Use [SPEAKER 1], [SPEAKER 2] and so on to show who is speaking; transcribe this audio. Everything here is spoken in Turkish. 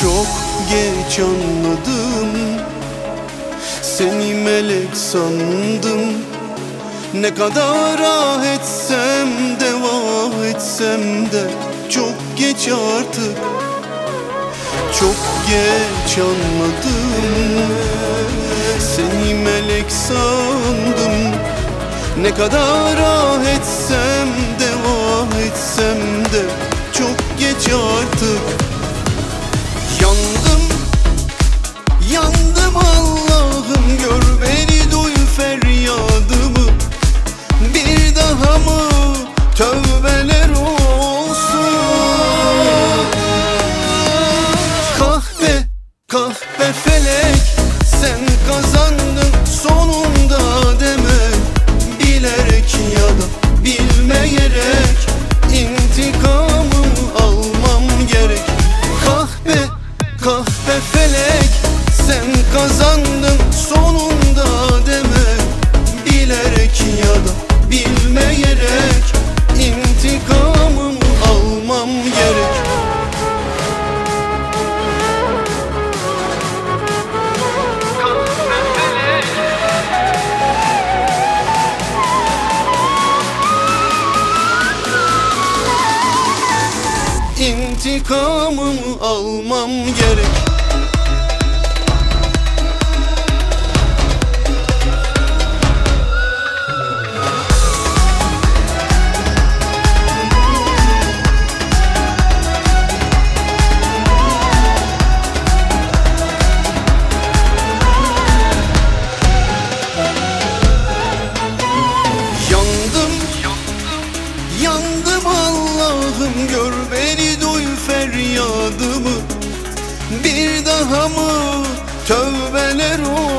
[SPEAKER 1] Çok geç anladım, seni melek sandım. Ne kadar ah etsem de vah etsem de çok geç artık. Çok geç anladım, seni melek sandım. Ne kadar ah etsem de vah etsem de çok geç artık. Yandım, yandım Allah'ım, gör beni, duy feryadımı. Bir daha mı tövbeler olsun? Kahpe, kahpe felek, sen kazandın sonunda deme. Bilerek ya da bilmeyerek intikamımı almam gerek. Kahpe, kahpe felek, sen kazandın sonunda deme. Bilerek ya da bilmeyerek intikamımı almam gerek. İntikamımı almam gerek. Yandım, yandım Allah'ım, gör beni, duy feryadımı. Bir daha mı tövbeler olsun?